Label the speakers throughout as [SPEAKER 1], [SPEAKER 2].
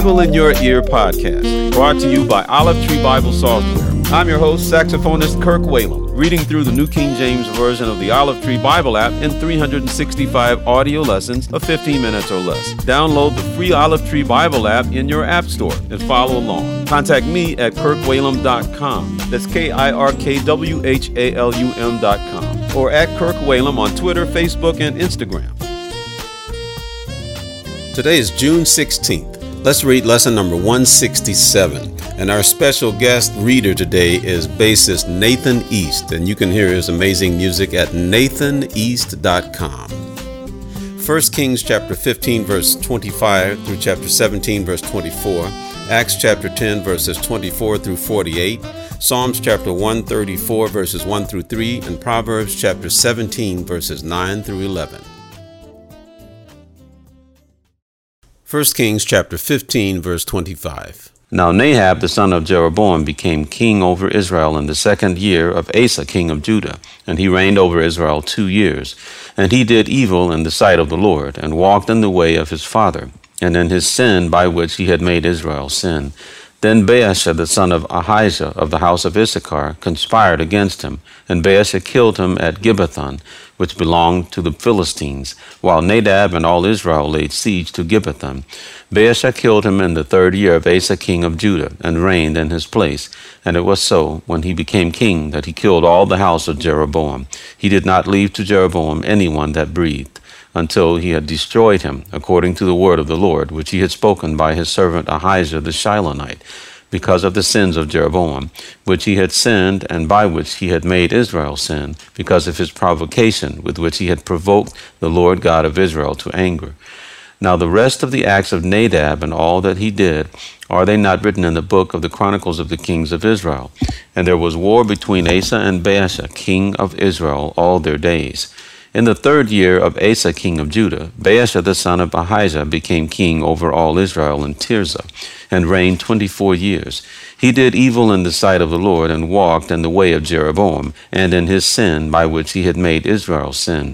[SPEAKER 1] Bible in Your Ear podcast, brought to you by Olive Tree Bible Software. I'm your host, saxophonist Kirk Whalum, reading through the New King James Version of the Olive Tree Bible app in 365 audio lessons of 15 minutes or less. Download the free Olive Tree Bible app in your app store and follow along. Contact me at kirkwhalum.com. That's KIRKWHALUM.com. Or at Kirk Whalum on Twitter, Facebook, and Instagram. Today is June 16th. Let's read lesson number 167. And our special guest reader today is bassist Nathan East. And you can hear his amazing music at nathaneast.com. 1 Kings chapter 15 verse 25 through chapter 17 verse 24. Acts chapter 10 verses 24 through 48. Psalms chapter 134 verses 1 through 3. And Proverbs chapter 17 verses 9 through 11. 1 Kings chapter 15 verse 25. Now Nahab the son of Jeroboam became king over Israel in the 2nd year of Asa king of Judah, and he reigned over Israel 2 years. And he did evil in the sight of the Lord, and walked in the way of his father, and in his sin by which he had made Israel sin. Then Baasha the son of Ahijah of the house of Issachar conspired against him, and Baasha killed him at Gibbethon, which belonged to the Philistines, while Nadab and all Israel laid siege to Gibbethon. Baasha killed him in the 3rd year of Asa king of Judah, and reigned in his place. And it was so, when he became king, that he killed all the house of Jeroboam. He did not leave to Jeroboam anyone that breathed, until he had destroyed him, according to the word of the Lord, which he had spoken by his servant Ahijah the Shilonite, because of the sins of Jeroboam, which he had sinned, and by which he had made Israel sin, because of his provocation, with which he had provoked the Lord God of Israel to anger. Now the rest of the acts of Nadab and all that he did, are they not written in the book of the Chronicles of the kings of Israel? And there was war between Asa and Baasha, king of Israel, all their days. In the 3rd year of Asa king of Judah, Baasha the son of Ahijah became king over all Israel in Tirzah, and reigned 24 years. He did evil in the sight of the Lord, and walked in the way of Jeroboam, and in his sin by which he had made Israel sin.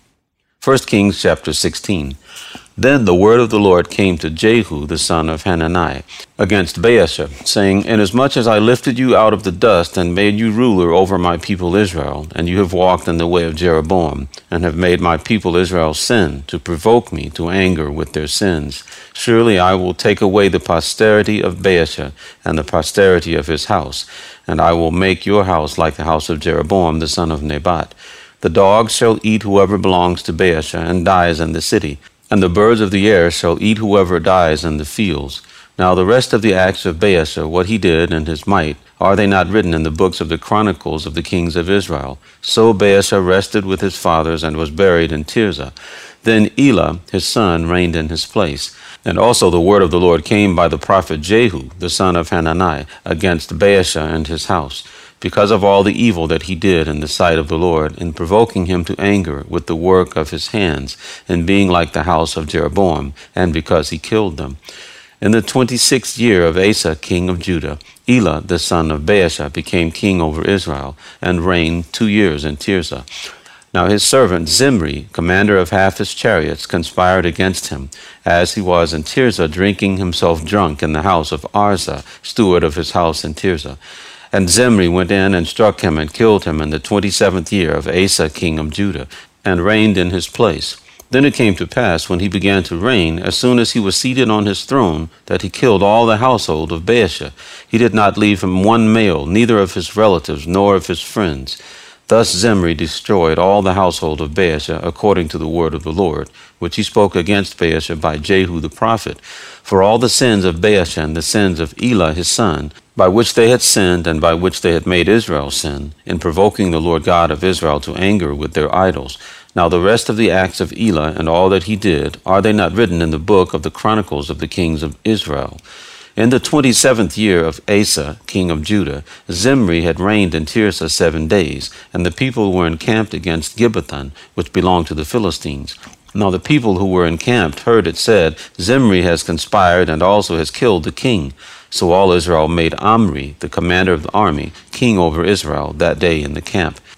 [SPEAKER 1] 1 Kings chapter 16. Then the word of the Lord came to Jehu the son of Hanani against Baasha, saying, Inasmuch as I lifted you out of the dust, and made you ruler over my people Israel, and you have walked in the way of Jeroboam, and have made my people Israel sin, to provoke me to anger with their sins, surely I will take away the posterity of Baasha, and the posterity of his house, and I will make your house like the house of Jeroboam the son of Nebat. The dogs shall eat whoever belongs to Baasha, and dies in the city, and the birds of the air shall eat whoever dies in the fields. Now the rest of the acts of Baasha, what he did and his might, are they not written in the books of the Chronicles of the kings of Israel? So Baasha rested with his fathers, and was buried in Tirzah. Then Elah his son reigned in his place. And also the word of the Lord came by the prophet Jehu the son of Hanani against Baasha and his house, because of all the evil that he did in the sight of the Lord, in provoking him to anger with the work of his hands, and being like the house of Jeroboam, and because he killed them. In the 26th year of Asa king of Judah, Elah the son of Baasha became king over Israel, and reigned 2 years in Tirzah. Now his servant Zimri, commander of half his chariots, conspired against him, as he was in Tirzah, drinking himself drunk in the house of Arza, steward of his house in Tirzah. And Zimri went in and struck him, and killed him in the 27th year of Asa king of Judah, and reigned in his place. Then it came to pass, when he began to reign, as soon as he was seated on his throne, that he killed all the household of Baasha. He did not leave him one male, neither of his relatives, nor of his friends. Thus Zimri destroyed all the household of Baasha, according to the word of the Lord, which he spoke against Baasha by Jehu the prophet. For all the sins of Baasha, and the sins of Elah his son, by which they had sinned, and by which they had made Israel sin, in provoking the Lord God of Israel to anger with their idols. Now the rest of the acts of Elah, and all that he did, are they not written in the book of the Chronicles of the kings of Israel? In the 27th year of Asa, king of Judah, Zimri had reigned in Tirzah 7 days, and the people were encamped against Gibbethon, which belonged to the Philistines. Now the people who were encamped heard it said, Zimri has conspired, and also has killed the king. So all Israel made Omri, the commander of the army, king over Israel that day in the camp.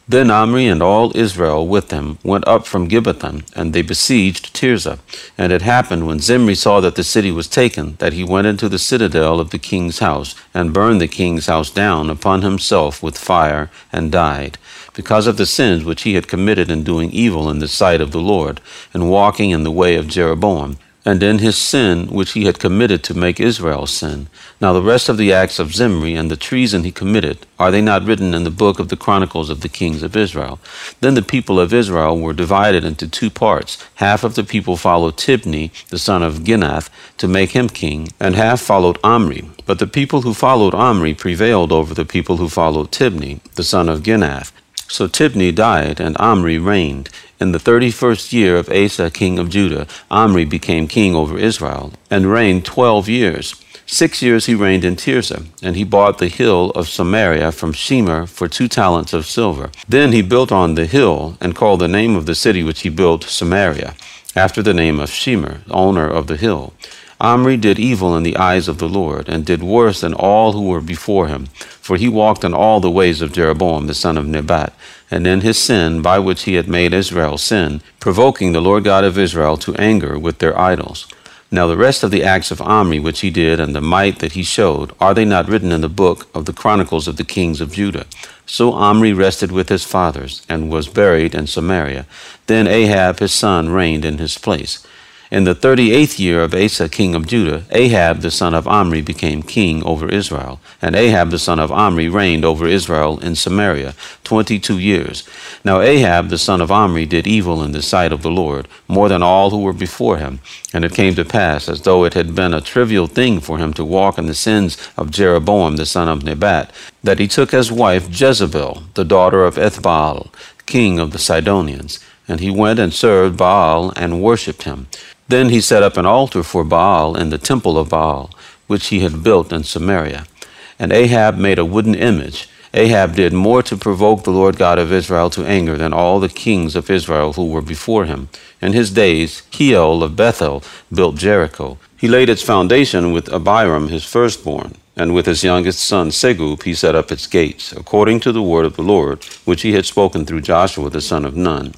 [SPEAKER 1] Then Omri and all Israel with him went up from Gibbethon, and they besieged Tirzah. And it happened, when Zimri saw that the city was taken, that he went into the citadel of the king's house, and burned the king's house down upon himself with fire, and died, because of the sins which he had committed in doing evil in the sight of the Lord, and walking in the way of Jeroboam, and in his sin which he had committed to make Israel sin. Now the rest of the acts of Zimri, and the treason he committed, are they not written in the book of the Chronicles of the kings of Israel? Then the people of Israel were divided into two parts. Half of the people followed Tibni, the son of Ginath, to make him king, and half followed Omri. But the people who followed Omri prevailed over the people who followed Tibni, the son of Ginath. So Tibni died, and Omri reigned. In the 31st year of Asa king of Judah, Omri became king over Israel, and reigned 12 years. 6 years he reigned in Tirzah, and he bought the hill of Samaria from Shemer for 2 talents of silver. Then he built on the hill, and called the name of the city which he built Samaria, after the name of Shemer, owner of the hill. Omri did evil in the eyes of the Lord, and did worse than all who were before him. For he walked in all the ways of Jeroboam the son of Nebat, and in his sin by which he had made Israel sin, provoking the Lord God of Israel to anger with their idols. Now the rest of the acts of Omri which he did, and the might that he showed, are they not written in the book of the Chronicles of the kings of Judah? So Omri rested with his fathers, and was buried in Samaria. Then Ahab his son reigned in his place. In the 38th year of Asa king of Judah, Ahab the son of Omri became king over Israel. And Ahab the son of Omri reigned over Israel in Samaria 22 years. Now Ahab the son of Omri did evil in the sight of the Lord, more than all who were before him. And it came to pass, as though it had been a trivial thing for him to walk in the sins of Jeroboam the son of Nebat, that he took as wife Jezebel, the daughter of Ethbaal, king of the Sidonians. And he went and served Baal and worshipped him. Then he set up an altar for Baal in the temple of Baal, which he had built in Samaria. And Ahab made a wooden image. Ahab did more to provoke the Lord God of Israel to anger than all the kings of Israel who were before him. In his days, Hiel of Bethel built Jericho. He laid its foundation with Abiram his firstborn, and with his youngest son Segub he set up its gates, according to the word of the Lord, which he had spoken through Joshua the son of Nun.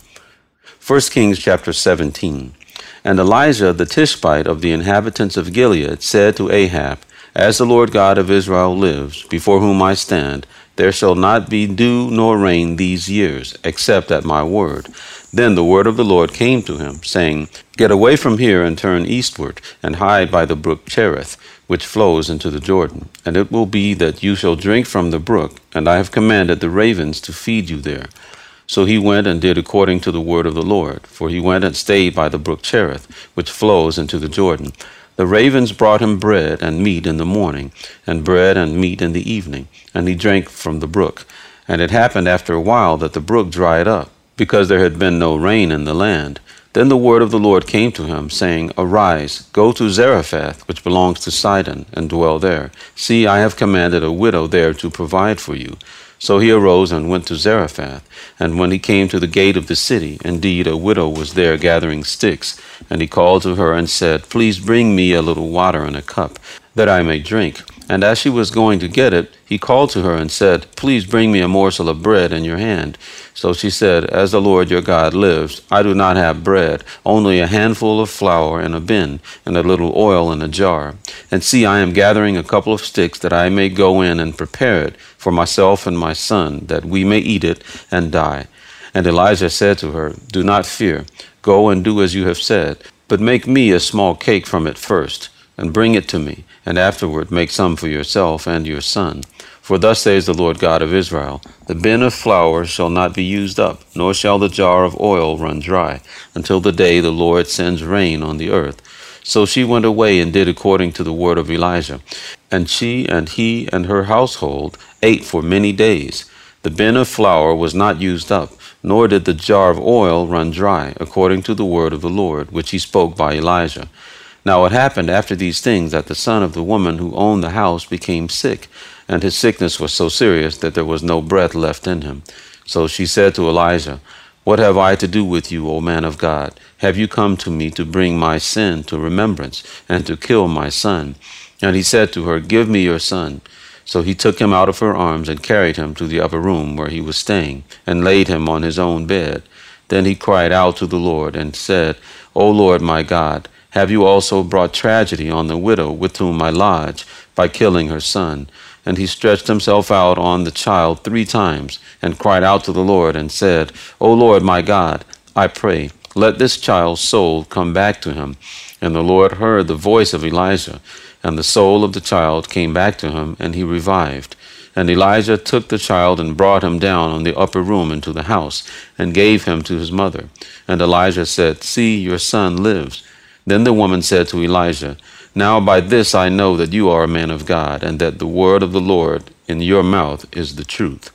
[SPEAKER 1] 1 Kings chapter 17. And Elijah the Tishbite of the inhabitants of Gilead said to Ahab, As the Lord God of Israel lives, before whom I stand, there shall not be dew nor rain these years, except at my word. Then the word of the Lord came to him, saying, Get away from here and turn eastward, and hide by the brook Cherith, which flows into the Jordan. And it will be that you shall drink from the brook, and I have commanded the ravens to feed you there. So he went and did according to the word of the Lord, for he went and stayed by the brook Cherith, which flows into the Jordan. The ravens brought him bread and meat in the morning, and bread and meat in the evening, and he drank from the brook. And it happened after a while that the brook dried up, because there had been no rain in the land. Then the word of the Lord came to him, saying, Arise, go to Zarephath, which belongs to Sidon, and dwell there. See, I have commanded a widow there to provide for you. So he arose and went to Zarephath. And when he came to the gate of the city, indeed a widow was there gathering sticks. And he called to her and said, Please bring me a little water in a cup, that I may drink. And as she was going to get it, he called to her and said, Please bring me a morsel of bread in your hand. So she said, As the Lord your God lives, I do not have bread, only a handful of flour in a bin, and a little oil in a jar. And see, I am gathering a couple of sticks, that I may go in and prepare it for myself and my son, that we may eat it and die. And Elijah said to her, Do not fear. Go and do as you have said, but make me a small cake from it first, and bring it to me, and afterward make some for yourself and your son. For thus says the Lord God of Israel, The bin of flour shall not be used up, nor shall the jar of oil run dry, until the day the Lord sends rain on the earth. So she went away and did according to the word of Elijah. And she and he and her household ate for many days. The bin of flour was not used up, nor did the jar of oil run dry, according to the word of the Lord, which he spoke by Elijah. Now it happened after these things that the son of the woman who owned the house became sick, and his sickness was so serious that there was no breath left in him. So she said to Elijah, What have I to do with you, O man of God? Have you come to me to bring my sin to remembrance, and to kill my son? And he said to her, Give me your son. So he took him out of her arms and carried him to the upper room where he was staying, and laid him on his own bed. Then he cried out to the Lord and said, O Lord my God, have you also brought tragedy on the widow with whom I lodge by killing her son? And he stretched himself out on the child 3 times and cried out to the Lord and said, O Lord my God, I pray, let this child's soul come back to him. And the Lord heard the voice of Elijah, and the soul of the child came back to him, and he revived. And Elijah took the child and brought him down on the upper room into the house, and gave him to his mother. And Elijah said, See, your son lives. Then the woman said to Elijah, Now by this I know that you are a man of God, and that the word of the Lord in your mouth is the truth.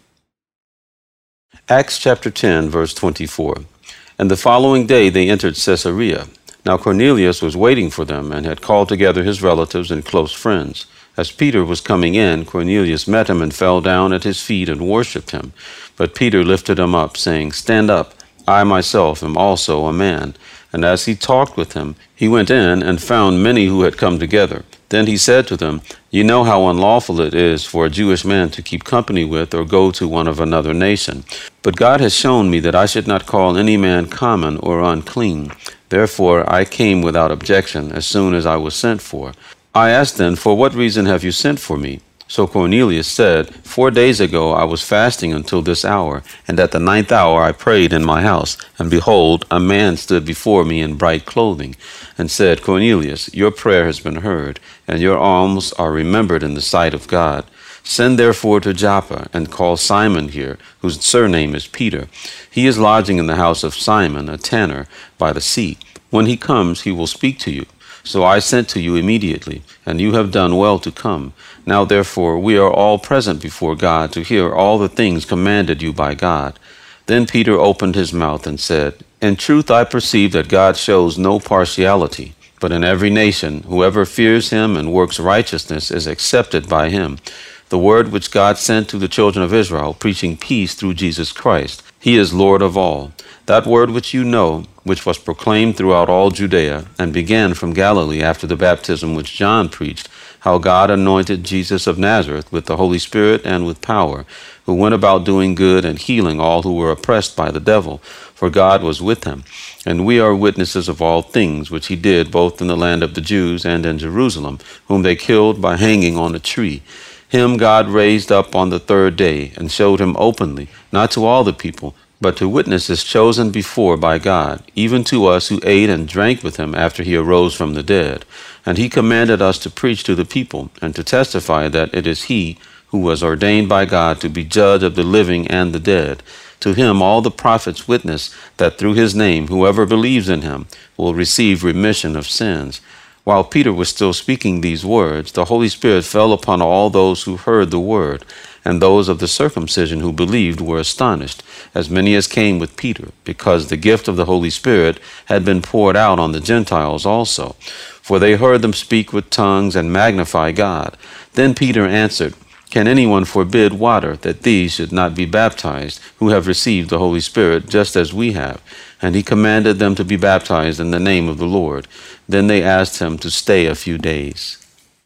[SPEAKER 1] Acts chapter 10, verse 24. And the following day they entered Caesarea. Now Cornelius was waiting for them, and had called together his relatives and close friends. As Peter was coming in, Cornelius met him and fell down at his feet and worshipped him. But Peter lifted him up, saying, Stand up, I myself am also a man. And as he talked with him, he went in and found many who had come together. Then he said to them, You know how unlawful it is for a Jewish man to keep company with or go to one of another nation. But God has shown me that I should not call any man common or unclean. Therefore I came without objection as soon as I was sent for. I asked then, For what reason have you sent for me? So Cornelius said, 4 days ago I was fasting until this hour, and at the 9th hour I prayed in my house, and behold, a man stood before me in bright clothing, and said, Cornelius, your prayer has been heard, and your alms are remembered in the sight of God. Send therefore to Joppa, and call Simon here, whose surname is Peter. He is lodging in the house of Simon, a tanner, by the sea. When he comes, he will speak to you. So I sent to you immediately, and you have done well to come. Now therefore we are all present before God to hear all the things commanded you by God. Then Peter opened his mouth and said, In truth I perceive that God shows no partiality, but in every nation whoever fears him and works righteousness is accepted by him. The word which God sent to the children of Israel, preaching peace through Jesus Christ. He is Lord of all. That word which you know, which was proclaimed throughout all Judea, and began from Galilee after the baptism which John preached, how God anointed Jesus of Nazareth with the Holy Spirit and with power, who went about doing good and healing all who were oppressed by the devil, for God was with him. And we are witnesses of all things which he did both in the land of the Jews and in Jerusalem, whom they killed by hanging on a tree. Him God raised up on the 3rd day, and showed him openly, not to all the people, but to witnesses chosen before by God, even to us who ate and drank with him after he arose from the dead. And he commanded us to preach to the people, and to testify that it is he who was ordained by God to be judge of the living and the dead. To him all the prophets witness that through his name whoever believes in him will receive remission of sins. While Peter was still speaking these words, the Holy Spirit fell upon all those who heard the word, and those of the circumcision who believed were astonished, as many as came with Peter, because the gift of the Holy Spirit had been poured out on the Gentiles also. For they heard them speak with tongues and magnify God. Then Peter answered, Can anyone forbid water, that these should not be baptized, who have received the Holy Spirit, just as we have? And he commanded them to be baptized in the name of the Lord. Then they asked him to stay a few days.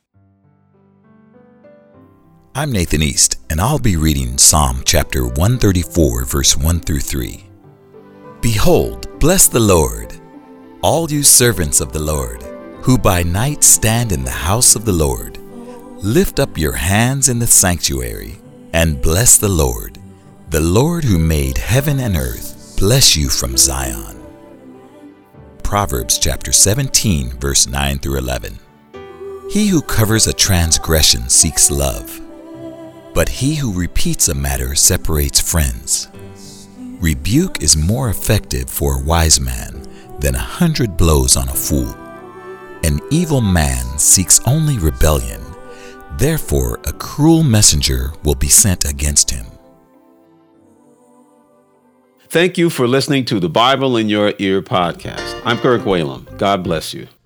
[SPEAKER 2] I'm Nathan East, and I'll be reading Psalm chapter 134, verse 1 through 3. Behold, bless the Lord, all you servants of the Lord, who by night stand in the house of the Lord. Lift up your hands in the sanctuary, and bless the Lord who made heaven and earth. Bless you from Zion. Proverbs chapter 17, verse 9 through 11. He who covers a transgression seeks love, but he who repeats a matter separates friends. Rebuke is more effective for a wise man than 100 blows on a fool. An evil man seeks only rebellion, therefore a cruel messenger will be sent against him.
[SPEAKER 1] Thank you for listening to the Bible in Your Ear podcast. I'm Kirk Whalum. God bless you.